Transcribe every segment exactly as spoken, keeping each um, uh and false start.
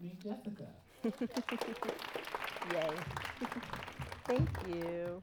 meet Jessica. Yay. Thank you.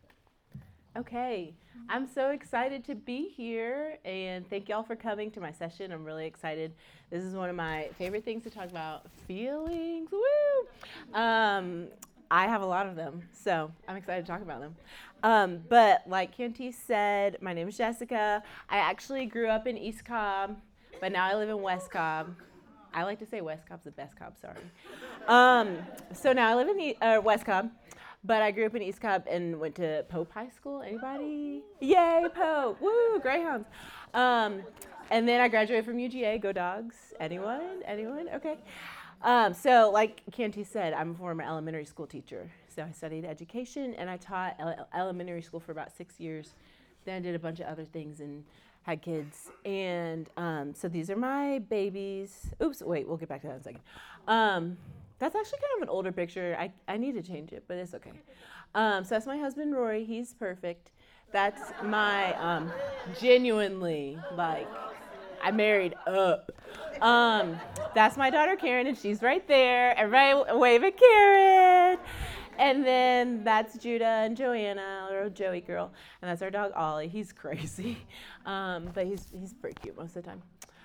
Okay, I'm so excited to be here and thank y'all for coming to my session. I'm really excited. This is one of my favorite things to talk about, feelings. Woo! Um, I have a lot of them, so I'm excited to talk about them. Um, but like Canty said, my name is Jessica. I actually grew up in East Cobb, but now I live in West Cobb. I like to say West Cobb's the best Cobb, sorry. Um, so now I live in the, uh, West Cobb, but I grew up in East Cobb and went to Pope High School. Anybody? Yay, Pope! Woo, Greyhounds. Um, and then I graduated from U G A. Go Dogs. Anyone? Anyone? Okay. Um, so, like Canty said, I'm a former elementary school teacher. So I studied education and I taught ele- elementary school for about six years. Then I did a bunch of other things and had kids. And um, so these are my babies. Oops, wait, we'll get back to that in a second. Um, that's actually kind of an older picture. I, I need to change it, but it's okay. Um, so that's my husband, Rory. He's perfect. That's my, um, genuinely, like, I married up. Um, that's my daughter, Karen, and she's right there. Everybody wave at Karen. And then that's Judah and Joanna, little Joey girl. And that's our dog, Ollie. He's crazy. Um, but he's, he's pretty cute most of the time.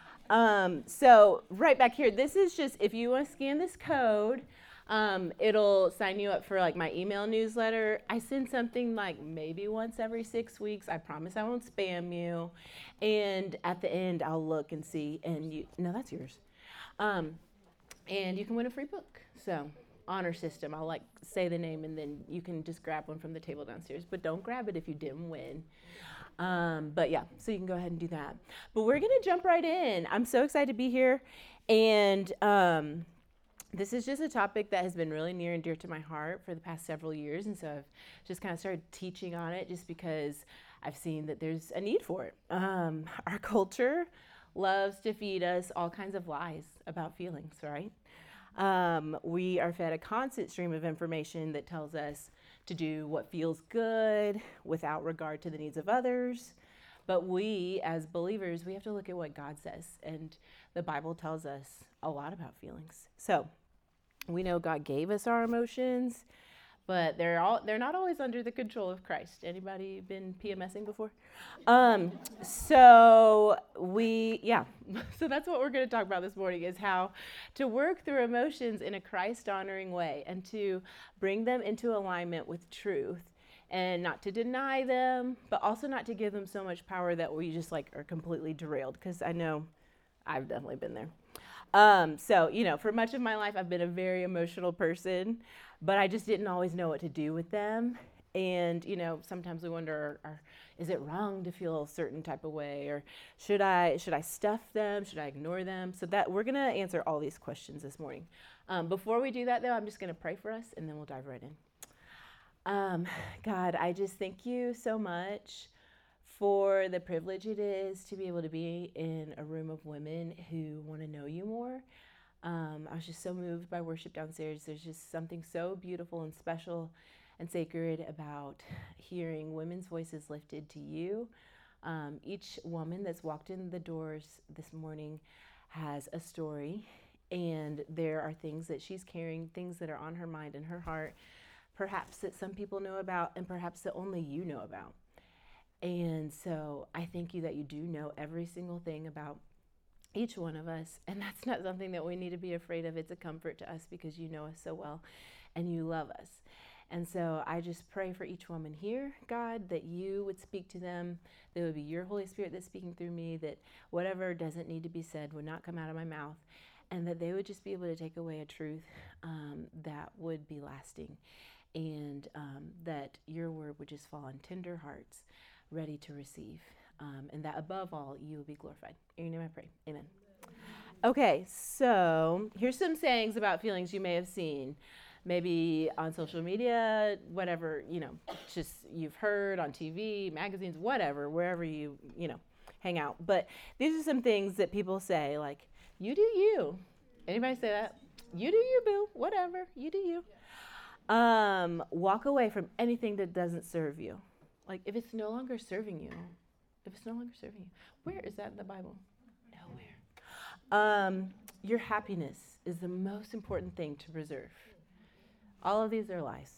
Um, so right back here, this is just, if you want to scan this code, um, it'll sign you up for like my email newsletter. I send something like maybe once every six weeks. I promise I won't spam you. And at the end, I'll look and see, and you, no, that's yours. Um, and you can win a free book. So honor system, I'll like say the name and then you can just grab one from the table downstairs, but don't grab it if you didn't win. Um, but yeah, so you can go ahead and do that. But we're gonna jump right in. I'm so excited to be here, and um, this is just a topic that has been really near and dear to my heart for the past several years, and so I've just kind of started teaching on it just because I've seen that there's a need for it. Um, our culture loves to feed us all kinds of lies about feelings, right? Um, we are fed a constant stream of information that tells us to do what feels good without regard to the needs of others. But we, as believers, we have to look at what God says. And the Bible tells us a lot about feelings. So we know God gave us our emotions, but they're all they're not always under the control of Christ. Anybody been PMSing before? Um, so we yeah, so that's what we're going to talk about this morning is how to work through emotions in a Christ-honoring way and to bring them into alignment with truth and not to deny them, but also not to give them so much power that we just like are completely derailed because I know I've definitely been there. Um, so, you know, for much of my life, I've been a very emotional person, but I just didn't always know what to do with them. And, you know, sometimes we wonder, are, is it wrong to feel a certain type of way? Or should I, should I stuff them? Should I ignore them? So that we're going to answer all these questions this morning. Um, before we do that, though, I'm just going to pray for us and then we'll dive right in. Um, God, I just thank you so much for the privilege it is to be able to be in a room of women who want to know you more. Um, I was just so moved by worship downstairs. There's just something so beautiful and special and sacred about hearing women's voices lifted to you. Um, each woman that's walked in the doors this morning has a story, and there are things that she's carrying, things that are on her mind and her heart, perhaps that some people know about, and perhaps that only you know about. And so I thank you that you do know every single thing about each one of us. And that's not something that we need to be afraid of. It's a comfort to us because you know us so well and you love us. And so I just pray for each woman here, God, that you would speak to them. That it would be your Holy Spirit that's speaking through me, that whatever doesn't need to be said would not come out of my mouth, and that they would just be able to take away a truth um, that would be lasting, and um, that your word would just fall on tender hearts ready to receive, um, and that above all, you will be glorified. In your name I pray. Amen. Okay, so here's some sayings about feelings you may have seen. Maybe on social media, whatever, you know, just you've heard on T V, magazines, whatever, wherever you, you know, hang out. But these are some things that people say, like, you do you. Anybody say that? You do you, boo. Whatever. You do you. Um, walk away from anything that doesn't serve you. Like, if it's no longer serving you, if it's no longer serving you, where is that in the Bible? Nowhere. Um, your happiness is the most important thing to preserve. All of these are lies.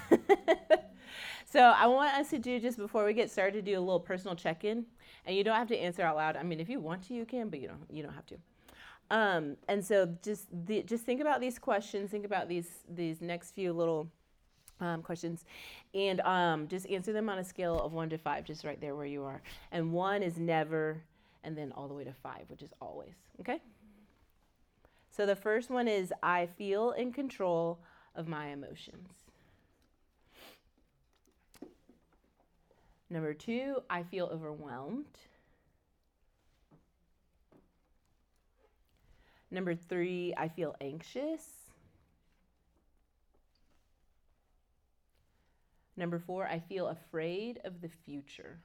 So I want us to do, just before we get started, do a little personal check-in. And you don't have to answer out loud. I mean, if you want to, you can, but you don't, you don't have to. Um, and so just the, just think about these questions. Think about these these next few little um, questions. And um, just answer them on a scale of one to five, just right there where you are. And one is never, and then all the way to five, which is always. Okay? So the first one is, I feel in control of my emotions. Number two, I feel overwhelmed. Number three, I feel anxious. Number four, I feel afraid of the future.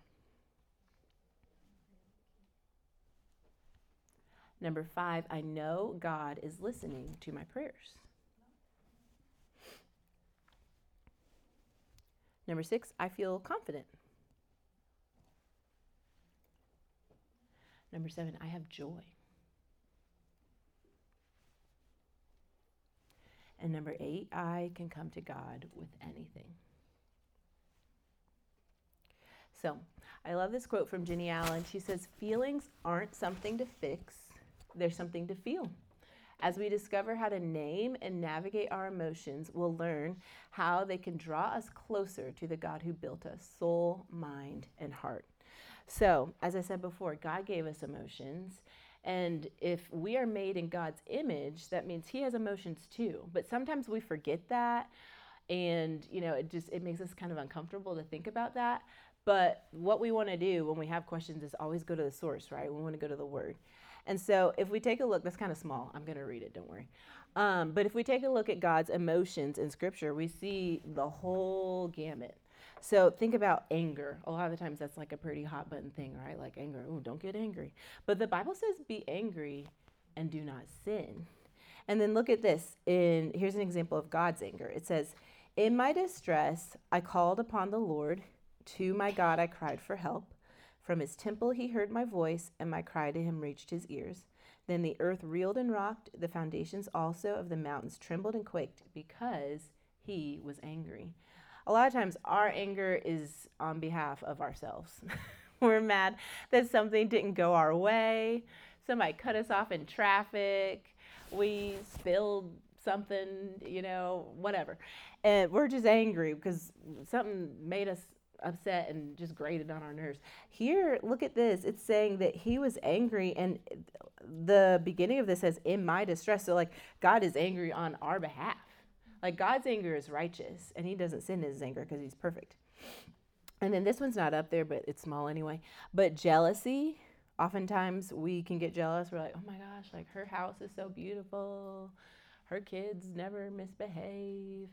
Number five, I know God is listening to my prayers. Number six, I feel confident. Number seven, I have joy. And number eight, I can come to God with anything. So, I love this quote from Jenny Allen. She says, feelings aren't something to fix, they're something to feel. As we discover how to name and navigate our emotions, we'll learn how they can draw us closer to the God who built us, soul, mind, and heart. So, as I said before, God gave us emotions. And if we are made in God's image, that means he has emotions too. But sometimes we forget that. And, you know, it just, it makes us kind of uncomfortable to think about that. But what we want to do when we have questions is always go to the source, right? We want to go to the word. And so if we take a look, that's kind of small. I'm going to read it, don't worry. Um, but if we take a look at God's emotions in Scripture, we see the whole gamut. So think about anger. A lot of the times that's like a pretty hot button thing, right? Like anger, oh, don't get angry. But the Bible says be angry and do not sin. And then look at this. In here's an example of God's anger. It says, in my distress, I called upon the Lord. To my God, I cried for help. From his temple, he heard my voice, and my cry to him reached his ears. Then the earth reeled and rocked. The foundations also of the mountains trembled and quaked because he was angry. A lot of times our anger is on behalf of ourselves. We're mad that something didn't go our way. Somebody cut us off in traffic. We spilled something, you know, whatever. And we're just angry because something made us upset and just grated on our nerves. Here, look at this. It's saying that he was angry, and the beginning of this says, in my distress. So like God is angry on our behalf. Like God's anger is righteous, and he doesn't sin in his anger because he's perfect. And then this one's not up there, but it's small anyway. But jealousy, oftentimes we can get jealous. We're like, oh my gosh, like her house is so beautiful. Her kids never misbehave.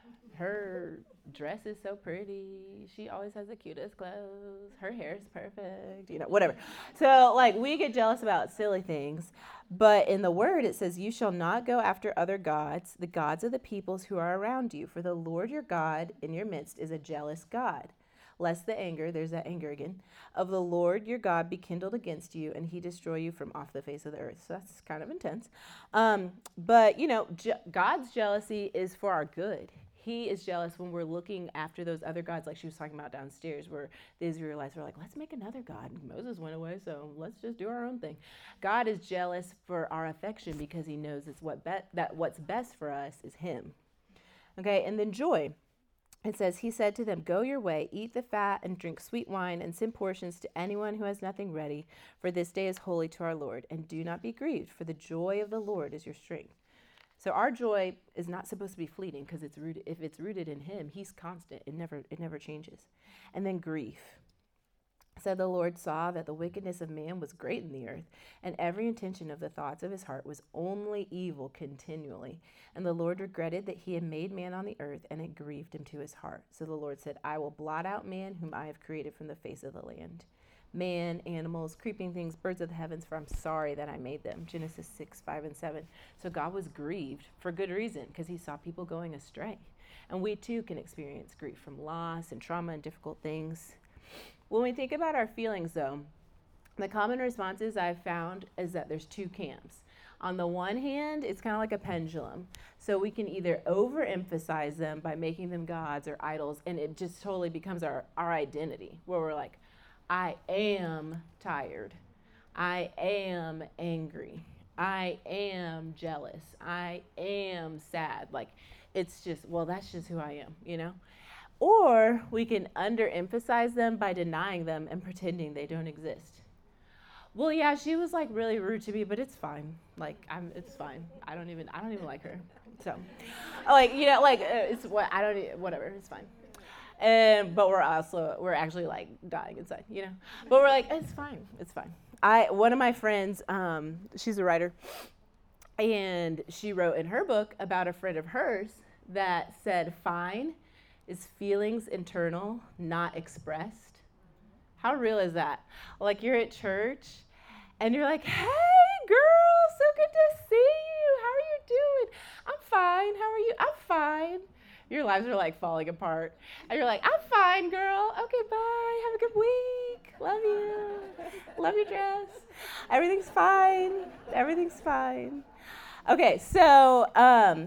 Her dress is so pretty. She always has the cutest clothes. Her hair is perfect, you know, whatever. So like we get jealous about silly things. But in the word, it says, you shall not go after other gods, the gods of the peoples who are around you. For the Lord your God in your midst is a jealous God. Lest the anger, there's that anger again, of the Lord your God be kindled against you, and he destroy you from off the face of the earth. So that's kind of intense. Um, but, you know, je- God's jealousy is for our good. He is jealous when we're looking after those other gods, like she was talking about downstairs, where the Israelites were like, let's make another God. Moses went away, so let's just do our own thing. God is jealous for our affection because he knows it's what be- that what's best for us is him. Okay, and then joy. It says, he said to them, go your way, eat the fat and drink sweet wine and send portions to anyone who has nothing ready, for this day is holy to our Lord. And do not be grieved, for the joy of the Lord is your strength. So our joy is not supposed to be fleeting because it's rooted. If it's rooted in him, he's constant. It never, it never changes. And then grief. So the Lord saw that the wickedness of man was great in the earth, and every intention of the thoughts of his heart was only evil continually. And the Lord regretted that he had made man on the earth, and it grieved him to his heart. So the Lord said, I will blot out man whom I have created from the face of the land. Man, animals, creeping things, birds of the heavens, for I'm sorry that I made them. Genesis six, five, and seven. So God was grieved for good reason, because he saw people going astray. And we too can experience grief from loss and trauma and difficult things. When we think about our feelings, though, the common responses I've found is that there's two camps. On the one hand, it's kind of like a pendulum. So we can either overemphasize them by making them gods or idols, and it just totally becomes our, our identity, where we're like, I am tired. I am angry. I am jealous. I am sad. Like, it's just, well, that's just who I am, you know? Or we can underemphasize them by denying them and pretending they don't exist. Well, yeah, she was like really rude to me, but it's fine. Like, I'm, it's fine. I don't even, I don't even like her. So, like, you know, like, uh, it's what, I don't, e- whatever, it's fine. And, but we're also, we're actually like dying inside, you know? But we're like, it's fine, it's fine. I, one of my friends, um, she's a writer, and she wrote in her book about a friend of hers that said, fine is feelings internal, not expressed. How real is that? Like, you're at church, and you're like, hey, girl, so good to see you. How are you doing? I'm fine. How are you? I'm fine. Your lives are like falling apart. And you're like, I'm fine, girl. Okay, bye. Have a good week. Love you. Love your dress. Everything's fine. Everything's fine. Okay, so um,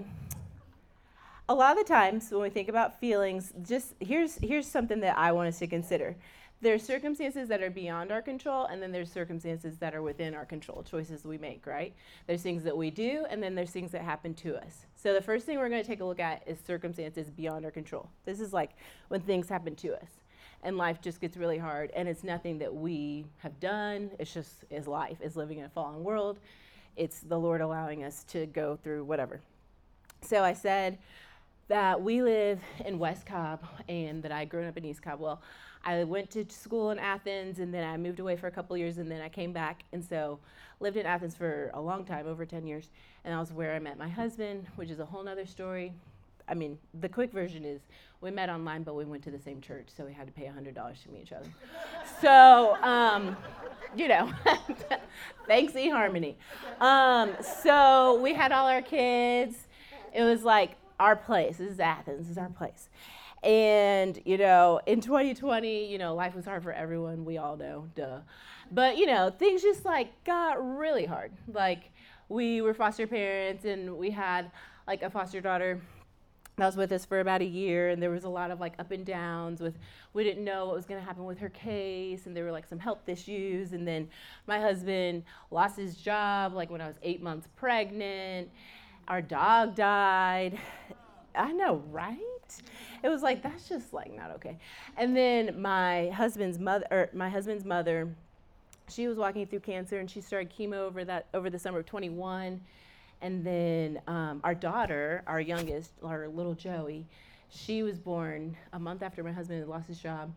a lot of the times when we think about feelings, just here's here's something that I want us to consider. There's circumstances that are beyond our control, and then there's circumstances that are within our control, choices we make, right? There's things that we do, and then there's things that happen to us. So the first thing we're going to take a look at is circumstances beyond our control. This is like when things happen to us, and life just gets really hard, and it's nothing that we have done. It's just is life, is living in a fallen world. It's the Lord allowing us to go through whatever. So I said that we live in West Cobb, and that I had grown up in East Cobb. Well, I went to school in Athens, and then I moved away for a couple years, and then I came back, and so lived in Athens for a long time, over ten years, and that was where I met my husband, which is a whole nother story. I mean, the quick version is we met online, but we went to the same church, so we had to pay one hundred dollars to meet each other. So, um, you know, thanks eHarmony. Um, so we had all our kids. It was like our place. This is Athens. This is our place. And, you know, in twenty twenty, you know, life was hard for everyone. We all know, duh. But, you know, things just, like, got really hard. Like, we were foster parents, and we had, like, a foster daughter that was with us for about a year, and there was a lot of, like, up and downs with, we didn't know what was going to happen with her case, and there were, like, some health issues. And then my husband lost his job, like, when I was eight months pregnant. Our dog died. I know, right? It was like, that's just like not okay. And then my husband's mother, or my husband's mother, she was walking through cancer, and she started chemo over that over the summer of twenty-one. And then um, our daughter, our youngest, our little Joey, she was born a month after my husband had lost his job.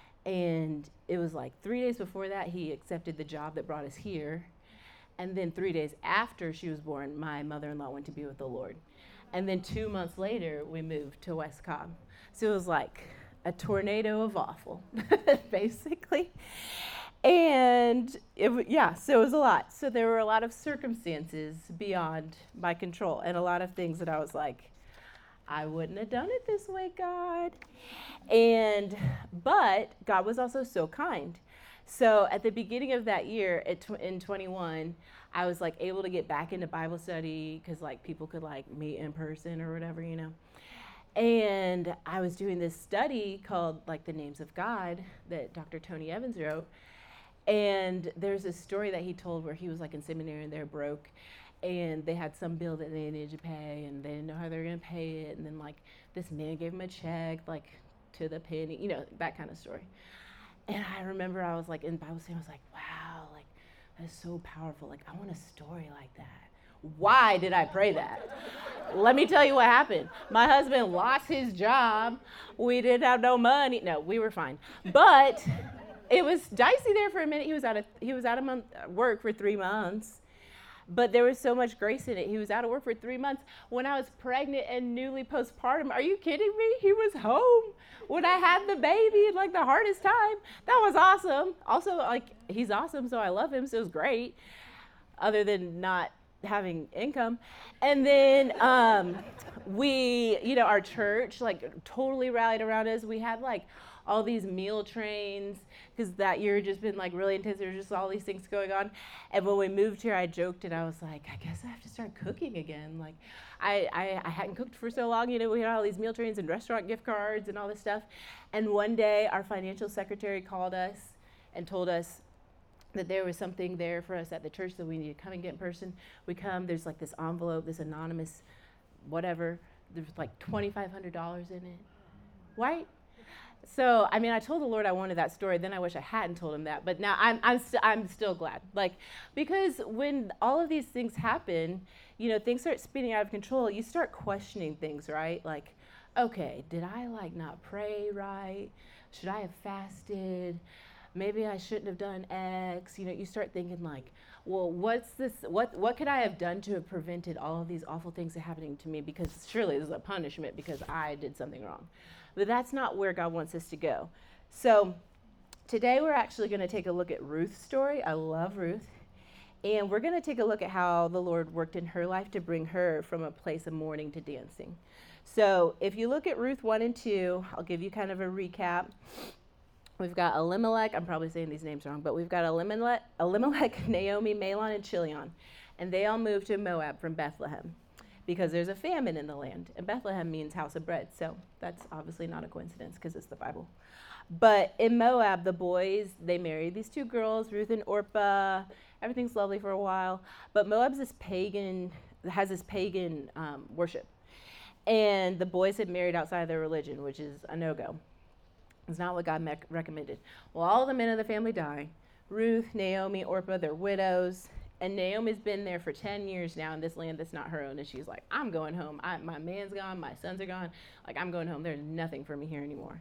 And it was like three days before that, he accepted the job that brought us here. And then three days after she was born, my mother-in-law went to be with the Lord. And then two months later, we moved to West Cobb. So it was like a tornado of awful, basically. And it, yeah, so it was a lot. So there were a lot of circumstances beyond my control, and a lot of things that I was like, I wouldn't have done it this way, God. And, but God was also so kind. So at the beginning of that year, at tw- in twenty-one, I was like able to get back into Bible study because like people could like meet in person or whatever, you know. And I was doing this study called like The Names of God that Doctor Tony Evans wrote. And there's a story that he told where he was like in seminary and they're broke, and they had some bill that they needed to pay, and they didn't know how they were gonna pay it. And then like this man gave him a check like to the penny, you know, that kind of story. And I remember I was like in Bible study, I was like, wow, like that's so powerful. Like I want a story like that. Why did I pray that? Let me tell you what happened. My husband lost his job. We didn't have no money. No, we were fine. But it was dicey there for a minute. He was out of he was out of month, work for three months. But there was so much grace in it. He was out of work for three months. When I was pregnant and newly postpartum, are you kidding me? He was home when I had the baby, like the hardest time. That was awesome. Also, like, he's awesome, so I love him, so it was great, other than not having income. And then um, we, you know, our church, like, totally rallied around us. We had, like, all these meal trains, because that year had just been like really intense. There were just all these things going on. And when we moved here, I joked and I was like, I guess I have to start cooking again. Like, I, I, I hadn't cooked for so long. You know, we had all these meal trains and restaurant gift cards and all this stuff. And one day, our financial secretary called us and told us that there was something there for us at the church that we need to come and get in person. We come, there's like this envelope, this anonymous whatever, there's like twenty-five hundred dollars in it, right? So, I mean, I told the Lord I wanted that story, then I wish I hadn't told him that, but now I'm I'm, st- I'm still glad. Like, because when all of these things happen, you know, things start spinning out of control, you start questioning things, right? Like, okay, did I like not pray right? Should I have fasted? Maybe I shouldn't have done X. You know, you start thinking like, well, what's this, what what could I have done to have prevented all of these awful things happening to me? Because surely this is a punishment because I did something wrong. But that's not where God wants us to go. So today we're actually going to take a look at Ruth's story. I love Ruth. And we're going to take a look at how the Lord worked in her life to bring her from a place of mourning to dancing. So if you look at Ruth one and two, I'll give you kind of a recap. We've got Elimelech, I'm probably saying these names wrong, but we've got Elimelech, Elimelech, Naomi, Mahlon, and Chilion. And they all moved to Moab from Bethlehem because there's a famine in the land. And Bethlehem means house of bread, so that's obviously not a coincidence because it's the Bible. But in Moab, the boys, they married these two girls, Ruth and Orpah. Everything's lovely for a while. But Moab's this pagan, has this pagan um, worship. And the boys had married outside of their religion, which is a no-go. It's not what God me- recommended. Well, all the men of the family die. Ruth, Naomi, Orpah, they're widows. And Naomi's been there for ten years now in this land that's not her own. And she's like, I'm going home. I, my man's gone. My sons are gone. Like, I'm going home. There's nothing for me here anymore.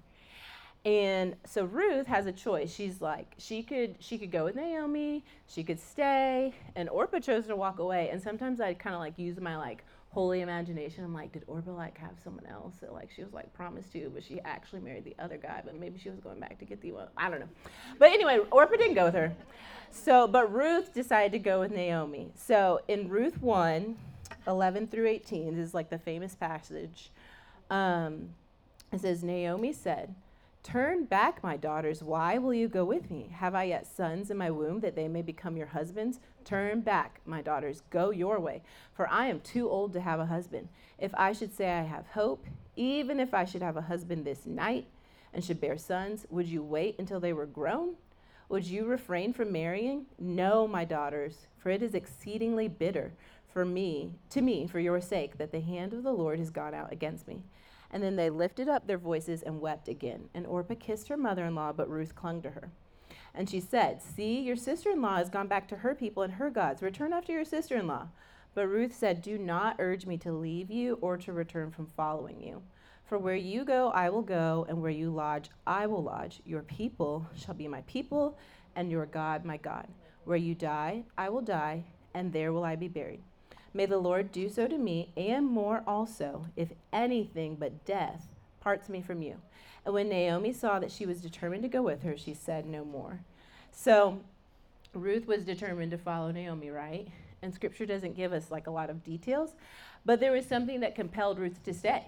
And so Ruth has a choice. She's like, she could she could go with Naomi. She could stay. And Orpah chose to walk away. And sometimes I kind of like use my like holy imagination. I'm like, did Orpah like have someone else that like she was like promised to, but she actually married the other guy, but maybe she was going back to get the one. I don't know. But anyway, Orpah didn't go with her. So, but Ruth decided to go with Naomi. So in Ruth one, eleven through eighteen, this is like the famous passage. Um, it says, Naomi said, turn back, my daughters. Why will you go with me? Have I yet sons in my womb that they may become your husbands? Turn back, my daughters. Go your way, for I am too old to have a husband. If I should say I have hope, even if I should have a husband this night and should bear sons, would you wait until they were grown? Would you refrain from marrying? No, my daughters, for it is exceedingly bitter for me, to me, for your sake, that the hand of the Lord has gone out against me. And then they lifted up their voices and wept again. And Orpah kissed her mother-in-law, but Ruth clung to her. And she said, see, your sister-in-law has gone back to her people and her gods. Return after your sister-in-law. But Ruth said, do not urge me to leave you or to return from following you. For where you go, I will go, and where you lodge, I will lodge. Your people shall be my people, and your God my God. Where you die, I will die, and there will I be buried. May the Lord do so to me, and more also, if anything but death parts me from you. And when Naomi saw that she was determined to go with her, she said no more. So Ruth was determined to follow Naomi, right? And Scripture doesn't give us like a lot of details, but there was something that compelled Ruth to stay.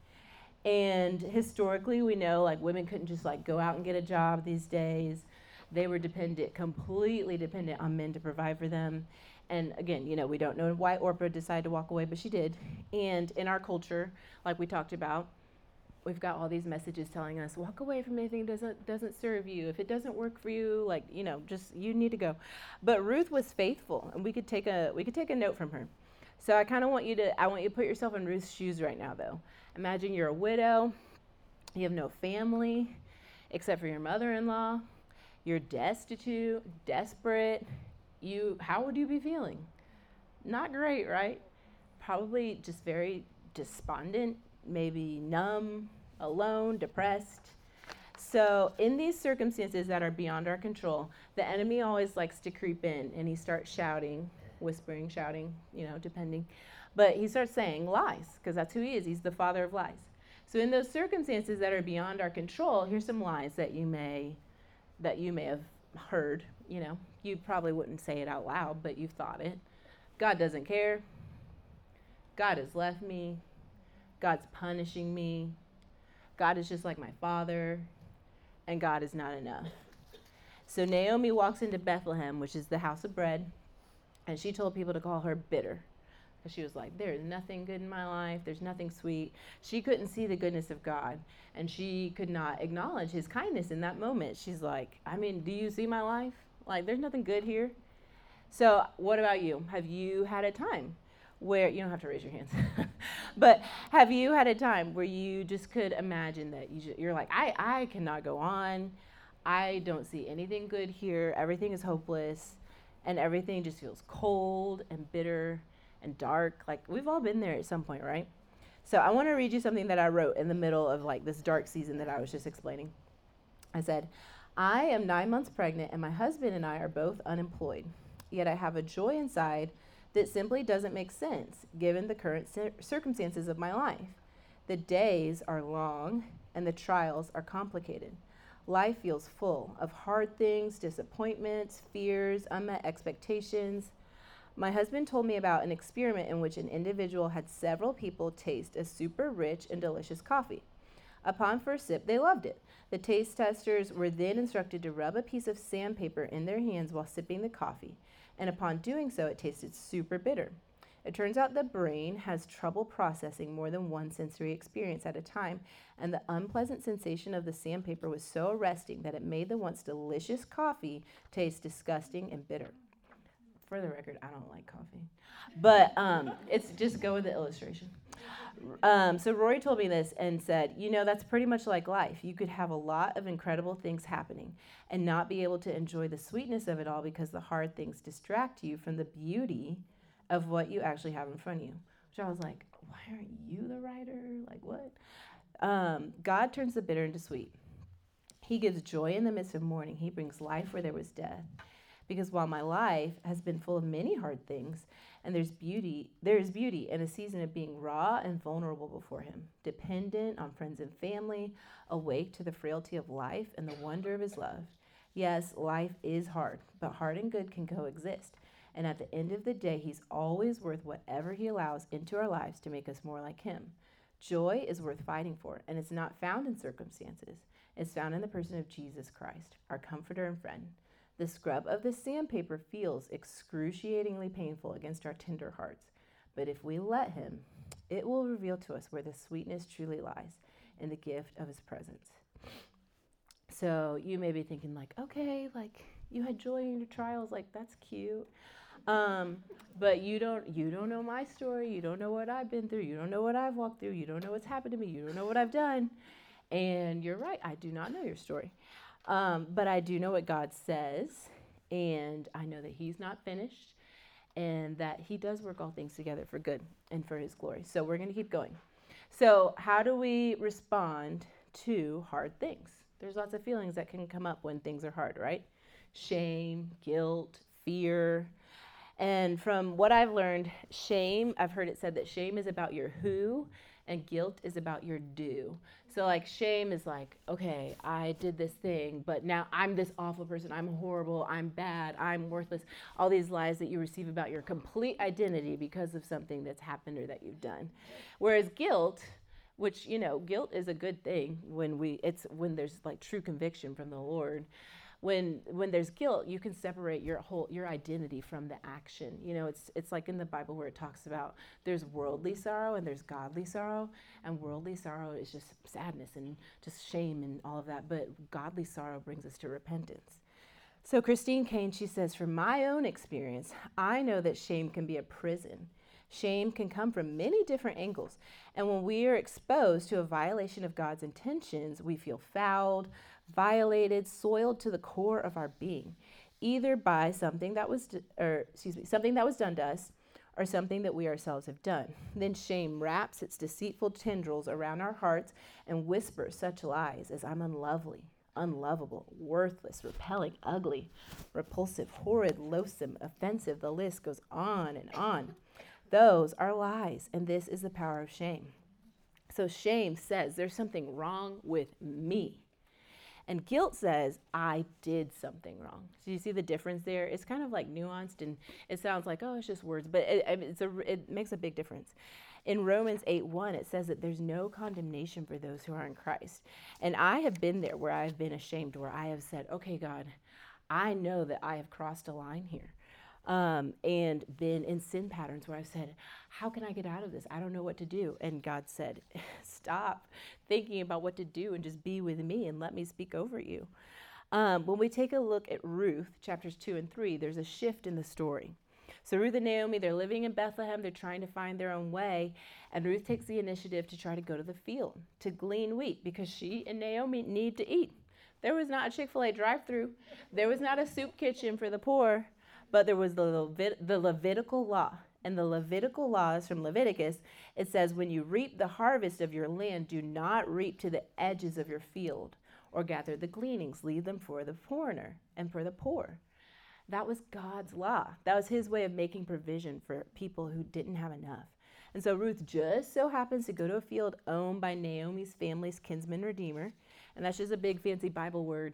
And historically, we know like women couldn't just like go out and get a job these days. They were dependent, completely dependent on men to provide for them. And again, you know, we don't know why Orpah decided to walk away, but she did. And in our culture, like we talked about, we've got all these messages telling us, walk away from anything that doesn't doesn't serve you. If it doesn't work for you, like, you know, just you need to go. But Ruth was faithful, and we could take a we could take a note from her. So I kind of want you to I want you to put yourself in Ruth's shoes right now, though. Imagine you're a widow, you have no family except for your mother-in-law. You're destitute, desperate. You, how would you be feeling? Not great, right? Probably just very despondent, maybe numb, alone, depressed. So in these circumstances that are beyond our control, the enemy always likes to creep in, and he starts shouting, whispering, shouting, you know, depending. But he starts saying lies, because that's who he is. He's the father of lies. So in those circumstances that are beyond our control, here's some lies that you may that you may have heard. You know, you probably wouldn't say it out loud, but you've thought it. God doesn't care. God has left me. God's punishing me. God is just like my father. and God is not enough. So Naomi walks into Bethlehem, which is the house of bread, and she told people to call her bitter. Because she was like, there's nothing good in my life. There's nothing sweet. She couldn't see the goodness of God, and she could not acknowledge his kindness in that moment. She's like, I mean, do you see my life? Like, there's nothing good here. So what about you? Have you had a time where, you don't have to raise your hands, but have you had a time where you just could imagine that you just, you're like, I, I cannot go on. I don't see anything good here. Everything is hopeless, and everything just feels cold and bitter and dark. Like, we've all been there at some point, right? So I want to read you something that I wrote in the middle of like this dark season that I was just explaining. I said, I am nine months pregnant, and my husband and I are both unemployed. Yet I have a joy inside that simply doesn't make sense given the current cir- circumstances of my life. The days are long and the trials are complicated. Life feels full of hard things, disappointments, fears, unmet expectations. My husband told me about an experiment in which an individual had several people taste a super rich and delicious coffee. Upon first sip, they loved it. The taste testers were then instructed to rub a piece of sandpaper in their hands while sipping the coffee, and upon doing so, it tasted super bitter. It turns out the brain has trouble processing more than one sensory experience at a time, and the unpleasant sensation of the sandpaper was so arresting that it made the once delicious coffee taste disgusting and bitter. For the record, I don't like coffee, but um, it's just go with the illustration. Um, so Rory told me this and said, you know, that's pretty much like life. You could have a lot of incredible things happening and not be able to enjoy the sweetness of it all because the hard things distract you from the beauty of what you actually have in front of you. Which I was like, why aren't you the writer? Like, what? Um, God turns the bitter into sweet. He gives joy in the midst of mourning. He brings life where there was death. Because while my life has been full of many hard things, and there's beauty, there is beauty in a season of being raw and vulnerable before him, dependent on friends and family, awake to the frailty of life and the wonder of his love. Yes, life is hard, but hard and good can coexist. And at the end of the day, he's always worth whatever he allows into our lives to make us more like him. Joy is worth fighting for, and it's not found in circumstances. It's found in the person of Jesus Christ, our comforter and friend. The scrub of the sandpaper feels excruciatingly painful against our tender hearts, but if we let him, it will reveal to us where the sweetness truly lies, in the gift of his presence. So you may be thinking like, okay, like you had joy in your trials, like that's cute. Um, but you don't you don't know my story, you don't know what I've been through, you don't know what I've walked through, you don't know what's happened to me, you don't know what I've done. And you're right, I do not know your story. Um, but I do know what God says, and I know that he's not finished, and that he does work all things together for good and for his glory. So we're going to keep going. So how do we respond to hard things? There's lots of feelings that can come up when things are hard, right? Shame, guilt, fear. And from what I've learned, shame, I've heard it said that shame is about your who, and guilt is about your do. So like shame is like, okay, I did this thing, but now I'm this awful person. I'm horrible. I'm bad. I'm worthless. All these lies that you receive about your complete identity because of something that's happened or that you've done. Whereas guilt, which, you know, guilt is a good thing when we, it's when there's like true conviction from the Lord. When when there's guilt, you can separate your whole your identity from the action. You know, it's it's like in the Bible where it talks about there's worldly sorrow and there's godly sorrow, and worldly sorrow is just sadness and just shame and all of that, but godly sorrow brings us to repentance. So Christine Kane, she says, from my own experience, I know that shame can be a prison. Shame can come from many different angles, and when we are exposed to a violation of God's intentions, we feel fouled, violated, soiled to the core of our being, either by something that was, or excuse me, something that was done to us, or something that we ourselves have done. Then shame wraps its deceitful tendrils around our hearts and whispers such lies as I'm unlovely, unlovable, worthless, repelling, ugly, repulsive, horrid, loathsome, offensive. The list goes on and on. Those are lies, and this is the power of shame. So shame says there's something wrong with me. And guilt says, I did something wrong. So you see the difference there? It's kind of like nuanced, and it sounds like, oh, it's just words, but it, it's a, it makes a big difference. in Romans eight one, it says that there's no condemnation for those who are in Christ. And I have been there where I've been ashamed, where I have said, okay, God, I know that I have crossed a line here. Um, and been in sin patterns where I've said, how can I get out of this? I don't know what to do. And God said, stop thinking about what to do and just be with me and let me speak over you. Um, when we take a look at Ruth, chapters two and three, there's a shift in the story. So Ruth and Naomi, they're living in Bethlehem. They're trying to find their own way. And Ruth takes the initiative to try to go to the field to glean wheat because she and Naomi need to eat. There was not a Chick-fil-A drive-thru. There was not a soup kitchen for the poor. But there was the, Levit- the Levitical law. And the Levitical laws from Leviticus, it says, when you reap the harvest of your land, do not reap to the edges of your field or gather the gleanings. Leave them for the foreigner and for the poor. That was God's law. That was his way of making provision for people who didn't have enough. And so Ruth just so happens to go to a field owned by Naomi's family's kinsman redeemer. And that's just a big fancy Bible word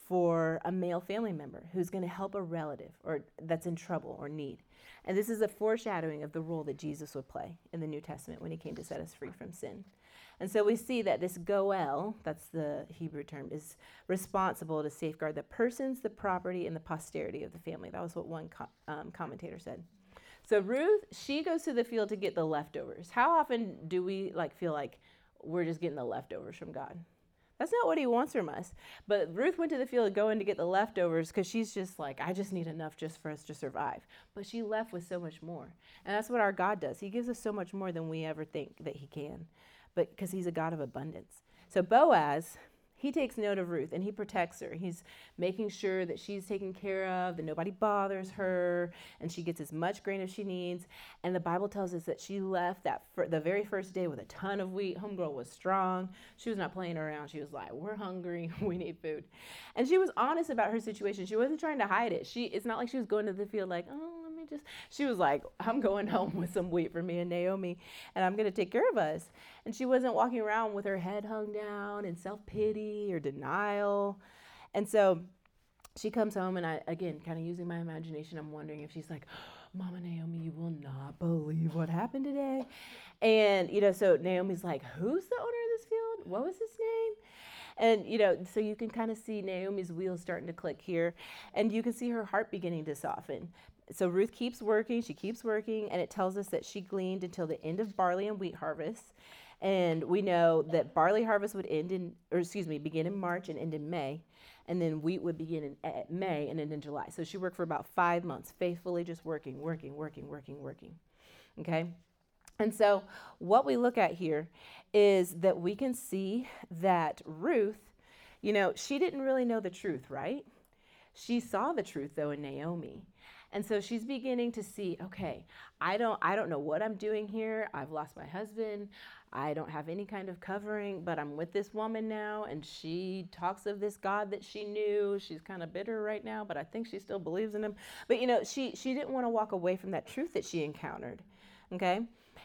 for a male family member who's going to help a relative or that's in trouble or need. And this is a foreshadowing of the role that Jesus would play in the New Testament when he came to set us free from sin. And so we see that this Goel, that's the Hebrew term, is responsible to safeguard the persons, the property, and the posterity of the family. That was what one co- um, commentator said. So Ruth, she goes to the field to get the leftovers. How often do we like feel like we're just getting the leftovers from God? That's not what he wants from us. But Ruth went to the field going to get the leftovers because she's just like, I just need enough just for us to survive. But she left with so much more. And that's what our God does. He gives us so much more than we ever think that he can, but because he's a God of abundance. So Boaz, he takes note of Ruth and he protects her. He's making sure that she's taken care of, that nobody bothers her, and she gets as much grain as she needs. And the Bible tells us that she left that fir- the very first day with a ton of wheat. Homegirl was strong. She was not playing around. She was like, we're hungry. We need food. And she was honest about her situation. She wasn't trying to hide it. She It's not like she was going to the field like, oh, let me just. She was like, I'm going home with some wheat for me and Naomi, and I'm going to take care of us. And she wasn't walking around with her head hung down in self-pity or denial. And so she comes home, and I, again, kind of using my imagination, I'm wondering if she's like, Mama Naomi, you will not believe what happened today. And, you know, so Naomi's like, who's the owner of this field? What was his name? And, you know, so you can kind of see Naomi's wheels starting to click here, and you can see her heart beginning to soften. So Ruth keeps working, she keeps working, and it tells us that she gleaned until the end of barley and wheat harvest. And we know that barley harvest would end in, or excuse me, begin in March and end in May. And then wheat would begin in uh, May and end in July. So she worked for about five months, faithfully just working, working, working, working, working. Okay? And so what we look at here is that we can see that Ruth, you know, she didn't really know the truth, right? She saw the truth, though, in Naomi. And so she's beginning to see, okay, I don't I don't know what I'm doing here. I've lost my husband. I don't have any kind of covering, but I'm with this woman now, and she talks of this God that she knew. She's kind of bitter right now, but I think she still believes in him. But, you know, she, she didn't want to walk away from that truth that she encountered, okay?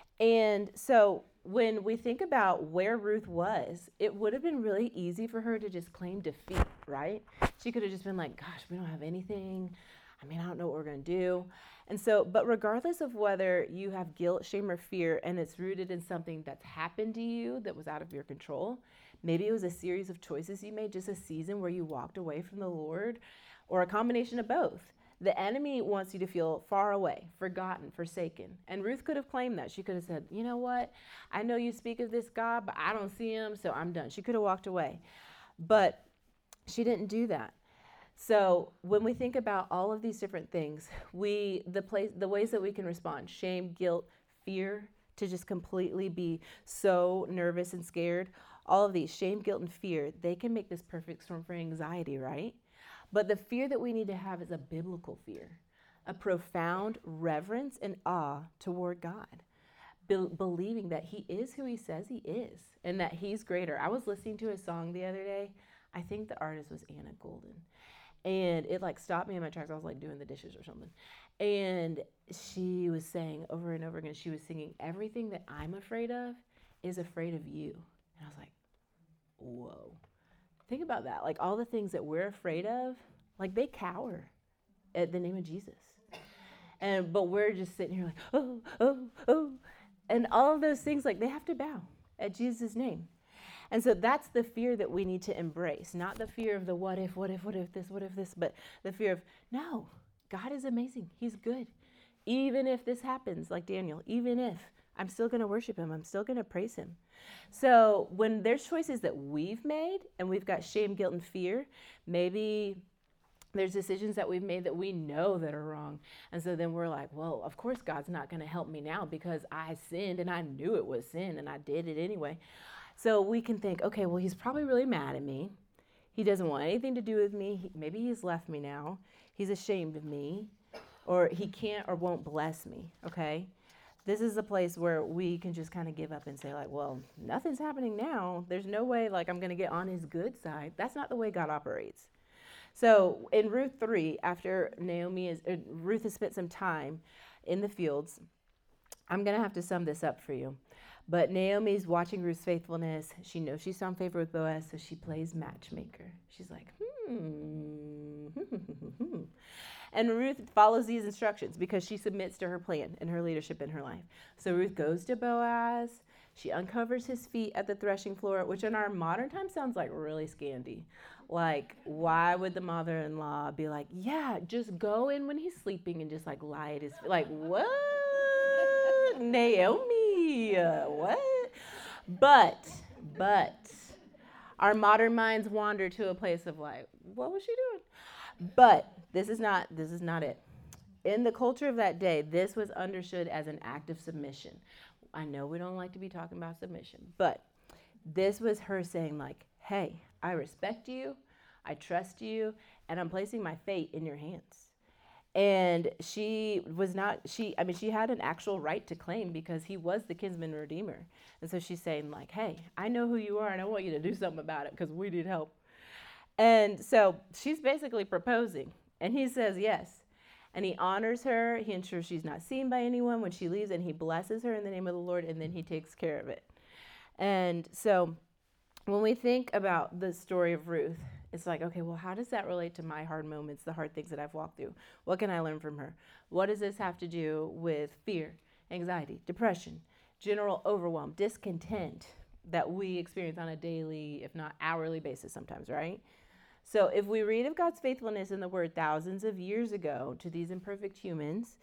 And so when we think about where Ruth was, it would have been really easy for her to just claim defeat, right? She could have just been like, gosh, we don't have anything. I mean, I don't know what we're going to do. And so, but regardless of whether you have guilt, shame, or fear, and it's rooted in something that's happened to you that was out of your control, maybe it was a series of choices you made, just a season where you walked away from the Lord, or a combination of both. The enemy wants you to feel far away, forgotten, forsaken. And Ruth could have claimed that. She could have said, you know what? I know you speak of this God, but I don't see him, so I'm done. She could have walked away. But she didn't do that. So when we think about all of these different things, we the place the ways that we can respond, shame, guilt, fear, to just completely be so nervous and scared, all of these, shame, guilt, and fear, they can make this perfect storm for anxiety, right? But the fear that we need to have is a biblical fear, a profound reverence and awe toward God, be- believing that he is who he says he is and that he's greater. I was listening to a song the other day. I think the artist was Anna Golden. And it like stopped me in my tracks. I was like doing the dishes or something. And she was saying over and over again, she was singing, everything that I'm afraid of is afraid of you. And I was like, whoa. Think about that. Like all the things that we're afraid of, like they cower at the name of Jesus. And but we're just sitting here like, oh, oh, oh. and all of those things, like they have to bow at Jesus' name. And so that's the fear that we need to embrace, not the fear of the what if, what if, what if this, what if this, but the fear of, no, God is amazing. He's good. Even if this happens, like Daniel, even if, I'm still going to worship him. I'm still going to praise him. So when there's choices that we've made and we've got shame, guilt, and fear, maybe there's decisions that we've made that we know that are wrong. And so then we're like, well, of course God's not going to help me now because I sinned and I knew it was sin and I did it anyway. So we can think, okay, well, he's probably really mad at me. He doesn't want anything to do with me. He, maybe he's left me now. He's ashamed of me, or he can't or won't bless me, okay? This is a place where we can just kind of give up and say like, well, nothing's happening now. There's no way like I'm going to get on his good side. That's not the way God operates. So in Ruth three, after Naomi is, uh, Ruth has spent some time in the fields, I'm going to have to sum this up for you. But Naomi's watching Ruth's faithfulness. She knows she's found favor with Boaz, so she plays matchmaker. She's like, hmm. And Ruth follows these instructions because she submits to her plan and her leadership in her life. So Ruth goes to Boaz. She uncovers his feet at the threshing floor, which in our modern time sounds like really scandy. Like, why would the mother-in-law be like, yeah, just go in when he's sleeping and just like lie at his feet? Like, what? Naomi, uh, what? But, but, our modern minds wander to a place of like, what was she doing? But this is not, this is not it. In the culture of that day, this was understood as an act of submission. I know we don't like to be talking about submission, but this was her saying like, hey, I respect you, I trust you, and I'm placing my fate in your hands. And she was not, she, I mean, she had an actual right to claim because he was the kinsman redeemer. And so she's saying like, hey, I know who you are and I want you to do something about it because we need help. And so she's basically proposing and he says yes. And he honors her. He ensures she's not seen by anyone when she leaves, and he blesses her in the name of the Lord, and then he takes care of it. And so when we think about the story of Ruth, it's like, okay, well, how does that relate to my hard moments, the hard things that I've walked through? What can I learn from her? What does this have to do with fear, anxiety, depression, general overwhelm, discontent that we experience on a daily, if not hourly basis sometimes, right? So if we read of God's faithfulness in the Word thousands of years ago to these imperfect humans,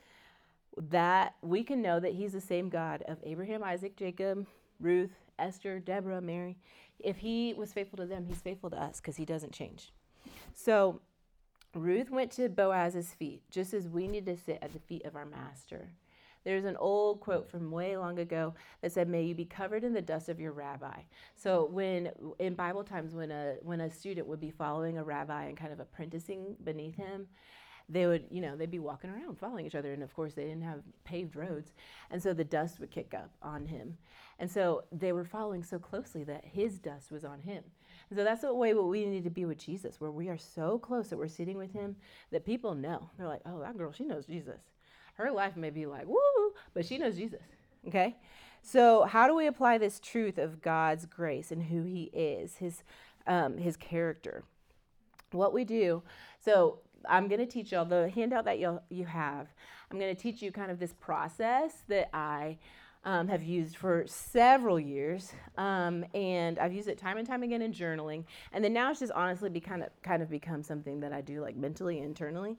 that we can know that he's the same God of Abraham, Isaac, Jacob, Ruth, Esther, Deborah, Mary. If he was faithful to them, he's faithful to us because he doesn't change. So Ruth went to Boaz's feet, just as we need to sit at the feet of our master. There's an old quote from way long ago that said, may you be covered in the dust of your rabbi. So when, in Bible times, when a when a student would be following a rabbi and kind of apprenticing beneath him, they would, you know, they'd be walking around following each other. And of course, they didn't have paved roads. And so the dust would kick up on him. And so they were following so closely that his dust was on him. And so that's the way what we need to be with Jesus, where we are so close that we're sitting with him that people know. They're like, oh, that girl, she knows Jesus. Her life may be like, woo, but she knows Jesus, okay? So how do we apply this truth of God's grace and who he is, his um, his character? What we do, so I'm going to teach y'all the handout that you you have. I'm going to teach you kind of this process that I um, have used for several years, um, and I've used it time and time again in journaling. And then now it's just honestly be kind of kind of become something that I do like mentally, internally.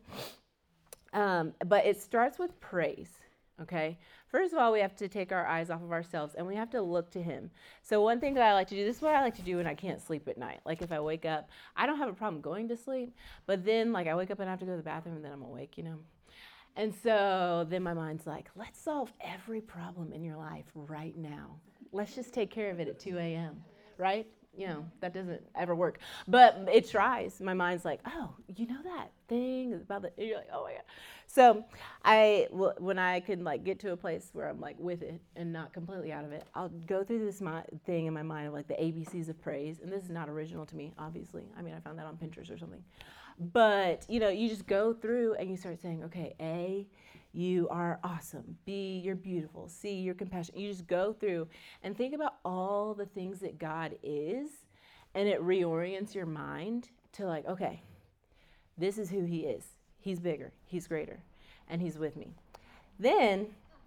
Um, but it starts with praise, okay? First of all, we have to take our eyes off of ourselves and we have to look to him. So one thing that I like to do, this is what I like to do when I can't sleep at night. Like if I wake up, I don't have a problem going to sleep, but then like I wake up and I have to go to the bathroom and then I'm awake, you know? And so then my mind's like, let's solve every problem in your life right now. Let's just take care of it at two a.m., right? You know, that doesn't ever work. But it tries. My mind's like, oh, you know that thing about the, you're like, oh my God. So I, when I can like get to a place where I'm like with it and not completely out of it, I'll go through this my, thing in my mind of like the A B Cs of praise. And this is not original to me, obviously. I mean, I found that on Pinterest or something. But, you know, you just go through and you start saying, okay, A, you are awesome. B, you're beautiful. C, you're compassionate. You just go through and think about all the things that God is, and it reorients your mind to like, okay, this is who he is. He's bigger, he's greater, and he's with me. Then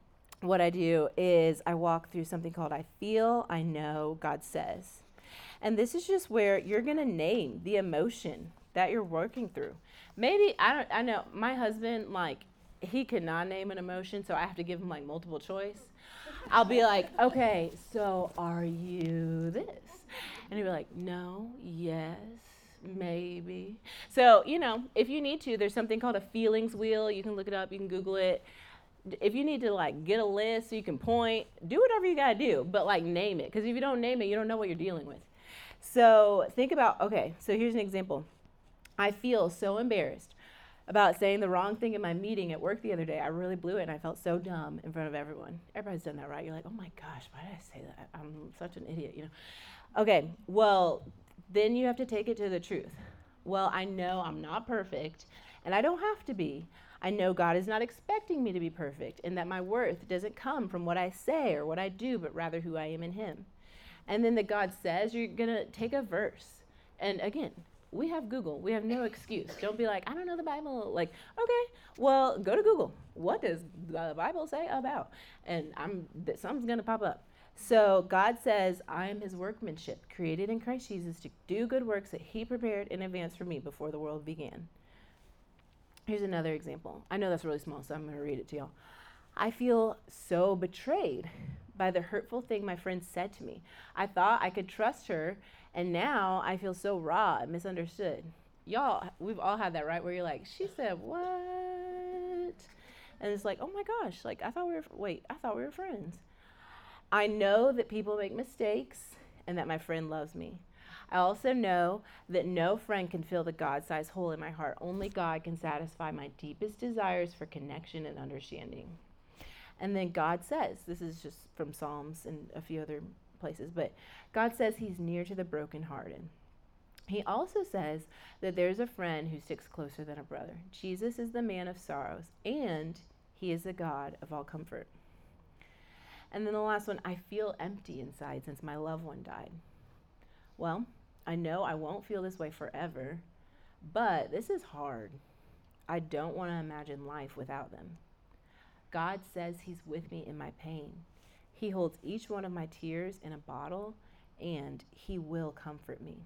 what I do is I walk through something called I Feel, I Know, God Says. And this is just where you're going to name the emotion that you're working through. Maybe, I don't, I know my husband, like, he cannot name an emotion, so I have to give him like multiple choice. I'll be like, okay, so are you this? And he'll be like, no, yes, maybe. So, you know, if you need to, there's something called a feelings wheel. You can look it up, you can Google it. If you need to like get a list so you can point, do whatever you gotta do, but like name it. Because if you don't name it, you don't know what you're dealing with. So think about, okay, so here's an example. I feel so embarrassed about saying the wrong thing in my meeting at work the other day. I really blew it and I felt so dumb in front of everyone. Everybody's done that, right? You're like, oh my gosh, why did I say that? I'm such an idiot, you know? Okay, well, then you have to take it to the truth. Well, I know I'm not perfect and I don't have to be. I know God is not expecting me to be perfect and that my worth doesn't come from what I say or what I do, but rather who I am in Him. And then that God says, you're going to take a verse. And again, we have Google. We have no excuse. Don't be like, I don't know the Bible. Like, okay, well, go to Google. What does the Bible say about? And I'm something's going to pop up. So God says, I am His workmanship, created in Christ Jesus to do good works that He prepared in advance for me before the world began. Here's another example. I know that's really small, so I'm going to read it to y'all. I feel so betrayed by the hurtful thing my friend said to me. I thought I could trust her, and now I feel so raw and misunderstood. Y'all, we've all had that, right? Where you're like, she said what? And it's like, oh my gosh, like I thought we were, wait, I thought we were friends. I know that people make mistakes and that my friend loves me. I also know that no friend can fill the God-sized hole in my heart. Only God can satisfy my deepest desires for connection and understanding. And then God says, this is just from Psalms and a few other places, but God says He's near to the brokenhearted. He also says that there's a friend who sticks closer than a brother. Jesus is the man of sorrows, and He is the God of all comfort. And then the last one, I feel empty inside since my loved one died. Well, I know I won't feel this way forever, but this is hard. I don't want to imagine life without them. God says He's with me in my pain. He holds each one of my tears in a bottle, and He will comfort me.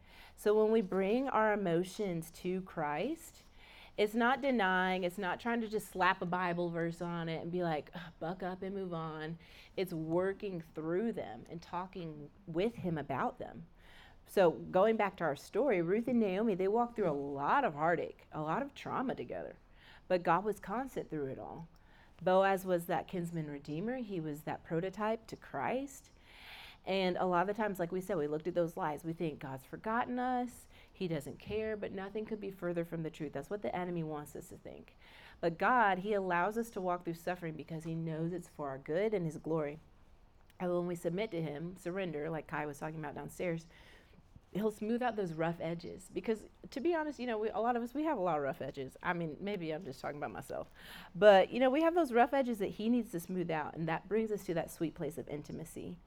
So when we bring our emotions to Christ, it's not denying, it's not trying to just slap a Bible verse on it and be like, buck up and move on. It's working through them and talking with Him about them. So going back to our story, Ruth and Naomi, they walked through a lot of heartache, a lot of trauma together, but God was constant through it all. Boaz was that kinsman redeemer. He was that prototype to Christ. And a lot of the times, like we said, we looked at those lies. We think God's forgotten us. He doesn't care, but nothing could be further from the truth. That's what the enemy wants us to think. But God, He allows us to walk through suffering because He knows it's for our good and His glory. And when we submit to Him, surrender, like Kai was talking about downstairs, He'll smooth out those rough edges. Because to be honest, you know, we, a lot of us, we have a lot of rough edges. I mean, maybe I'm just talking about myself. But, you know, we have those rough edges that He needs to smooth out. And that brings us to that sweet place of intimacy.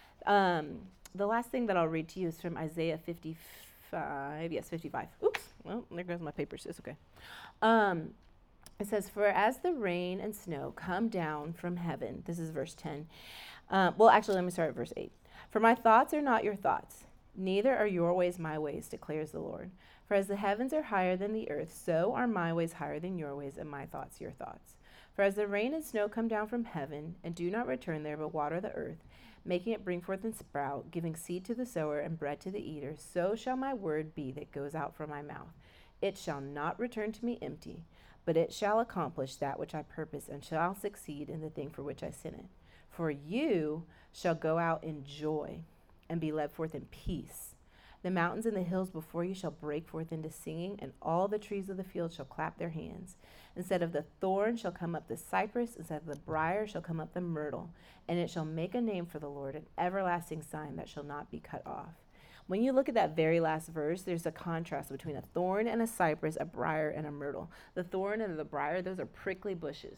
Um, the last thing that I'll read to you is from Isaiah fifty-five. Yes, fifty-five. Oops. Well, there goes my papers. It's okay. Um, it says, for as the rain and snow come down from heaven. This is verse ten. Um, well, actually, let me start at verse eight. For my thoughts are not your thoughts. Neither are your ways my ways, declares the Lord. For as the heavens are higher than the earth, so are my ways higher than your ways, and my thoughts your thoughts. For as the rain and snow come down from heaven, and do not return there, but water the earth, making it bring forth and sprout, giving seed to the sower and bread to the eater, so shall my word be that goes out from my mouth. It shall not return to me empty, but it shall accomplish that which I purpose, and shall succeed in the thing for which I sent it. For you shall go out in joy, and be led forth in peace. The mountains and the hills before you shall break forth into singing, and all the trees of the field shall clap their hands. Instead of the thorn shall come up the cypress, instead of the briar shall come up the myrtle, and it shall make a name for the Lord, an everlasting sign that shall not be cut off. When you look at that very last verse, there's a contrast between a thorn and a cypress, a briar and a myrtle. The thorn and the briar, those are prickly bushes,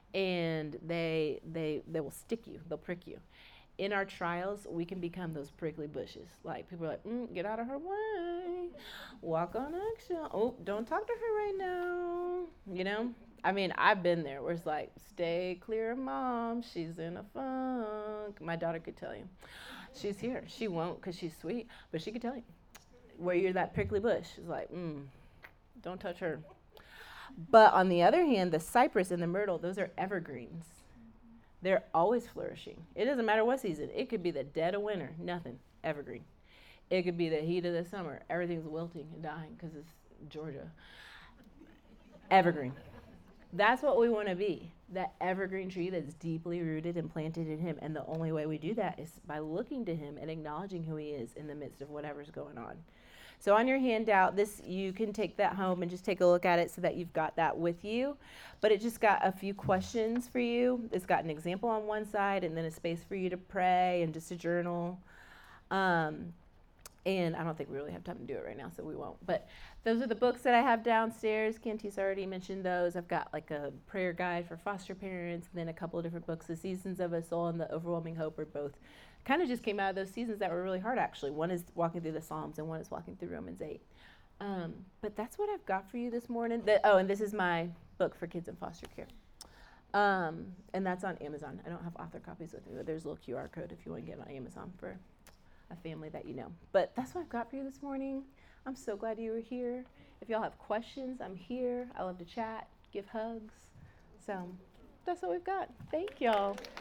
and they they they will stick you, they'll prick you. In our trials, we can become those prickly bushes. Like, people are like, mm, get out of her way. Walk on eggshell. Oh, don't talk to her right now. You know? I mean, I've been there where it's like, stay clear of mom. She's in a funk. My daughter could tell you. She's here. She won't because she's sweet, but she could tell you. Where you're that prickly bush. It's like, mm, don't touch her. But on the other hand, the cypress and the myrtle, those are evergreens. They're always flourishing. It doesn't matter what season. It could be the dead of winter, nothing, evergreen. It could be the heat of the summer. Everything's wilting and dying because it's Georgia. Evergreen. That's what we want to be, that evergreen tree that's deeply rooted and planted in him. And the only way we do that is by looking to him and acknowledging who he is in the midst of whatever's going on. So on your handout, this, you can take that home and just take a look at it so that you've got that with you. But it just got a few questions for you. It's got an example on one side and then a space for you to pray and just a journal. Um, and I don't think we really have time to do it right now, so we won't. But those are the books that I have downstairs. Cantice already mentioned those. I've got like a prayer guide for foster parents, and then a couple of different books. The Seasons of a Soul and The Overwhelming Hope are both kind of just came out of those seasons that were really hard, actually. One is walking through the Psalms, and one is walking through Romans eight. Um, but that's what I've got for you this morning. The, oh, and this is my book for kids in foster care. Um, and that's on Amazon. I don't have author copies with me, but there's a little Q R code if you want to get it on Amazon for a family that you know. But that's what I've got for you this morning. I'm so glad you were here. If y'all have questions, I'm here. I love to chat, give hugs. So that's what we've got. Thank y'all.